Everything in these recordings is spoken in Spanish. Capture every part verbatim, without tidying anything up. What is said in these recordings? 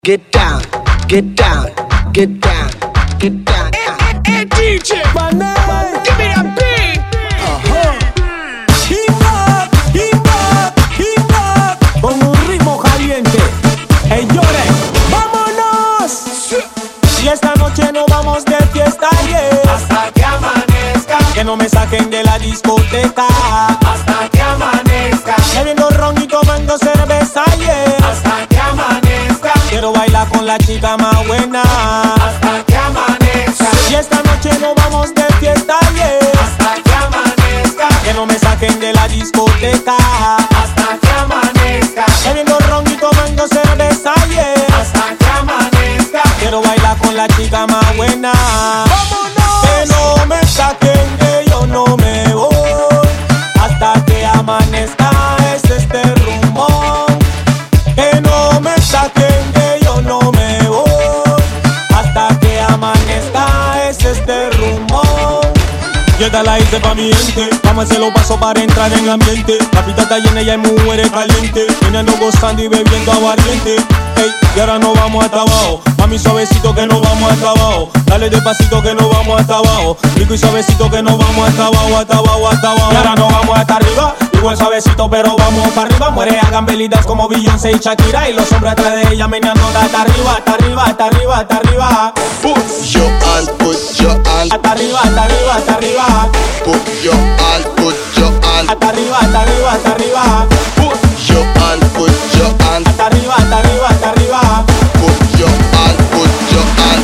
Get down, get down, get down, get down. Hey, hey, hey, D J, Banana. give me that beat. Uh-huh. Hip hop, hip hop, hip hop, con un ritmo caliente. Hey, llore, vámonos. Y esta noche no vamos de fiesta, yeah. Hasta que amanezca, Que no me saquen de la discoteca. hasta que amanezca, Bebiendo ron y tomando cerveza, yeah. hasta que amanezca, Quiero bailar con la chica más buena. hasta que amanezca, Y esta noche no vamos de fiesta, yeah. hasta que amanezca, Que no me saquen de la discoteca. hasta que amanezca, Bebiendo ron y tomando cerveza, yeah. hasta que amanezca, Quiero bailar con la chica más buena. ¡Vámonos! Que no me saquen, que yo no me voy hasta que amanezca. Es este rumor. Que no me saquen, que yo no me voy hasta que amanezca. Es este rumor. Llega la hice pa' mi gente, vamos a hacerlo paso para entrar en ambiente. La pista está llena y hay mujeres calientes, viniendo gozando y bebiendo aguardiente. Ey, y ahora no vamos hasta abajo, mami suavecito que no vamos hasta abajo. Dale despacito que no vamos hasta abajo, rico y suavecito que no vamos hasta abajo, hasta abajo, hasta abajo. Y ahora no vamos hasta arriba, igual suavecito pero vamos para arriba. Muere hagan velitas como Beyoncé y Shakira, y los hombres atrás de ella meneando hasta arriba, hasta arriba, hasta arriba, hasta arriba. Put your hand, put your hand, Hasta arriba, hasta arriba, hasta arriba. put your hand, put your hand, Hasta arriba, hasta arriba, hasta arriba. put your hand, put your hand, Hasta arriba, hasta arriba, hasta arriba. put your hand, put your hand.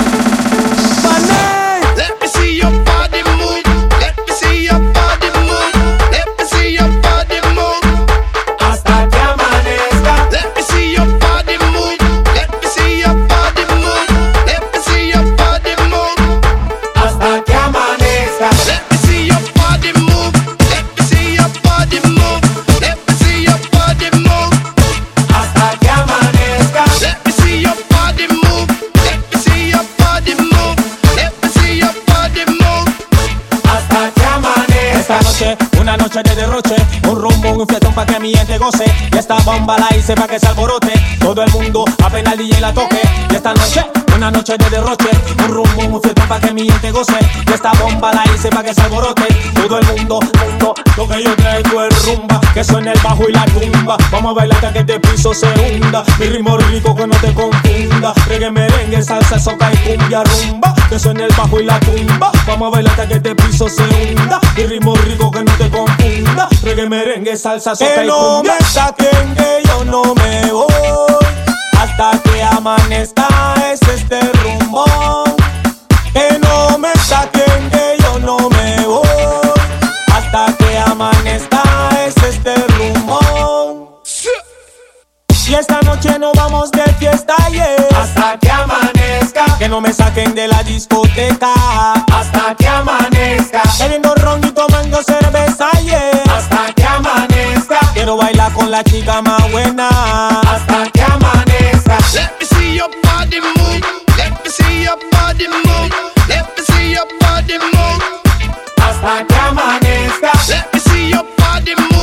Let me see your body move. Let me see your body move. Let me see your body move. Hasta que amanezca. Let me see your body move. Let me see your body move. Let me see your body move. Hasta que amanezca. Let me see your body move. Let me see your body move. Let me see your body move. Hasta que amanezca. Let me see your body move. Let me see your body move. Let me see your body move. Hasta que amanezca. Esta noche, una noche de derroche, un rumbo, un fiestón pa' que mi gente goce. Y esta bomba la hice pa' que se alborote, todo el mundo apenas el D J la toque. Y esta noche, una noche de derroche, un rumbo, un fiestón pa' que mi gente goce. Y esta bomba la hice pa' que se alborote, todo el mundo, mundo. Lo que yo traigo es rumba, que suene el bajo y la tumba. Vamos a bailar hasta que este piso se hunda. Mi ritmo rico que no te confunda. Reggae, merengue, salsa, soca y cumbia rumba, que suene el bajo y la tumba. Vamos a bailar hasta que este piso se hunda. Mi ritmo rico que no te confunda. Reggae, merengue, salsa, soca Que y no cumbia. me saquen, que yo no me voy Hasta que amanezca es este rumor. Que no me saquen, que yo no me voy Hasta que amanezca es este rumor. Y esta noche no vamos de fiesta, yeah. Hasta que amanezca. Que no me saquen de la discoteca. Hasta que amanezca. Bebiendo ron y tomando cerveza, yeah. Hasta que amanezca. Quiero bailar con la chica más buena. Hasta que amanezca. Let me see your body move. Let me see your body move. Let me see your body move. Hasta que amanezca. Let me see your body move.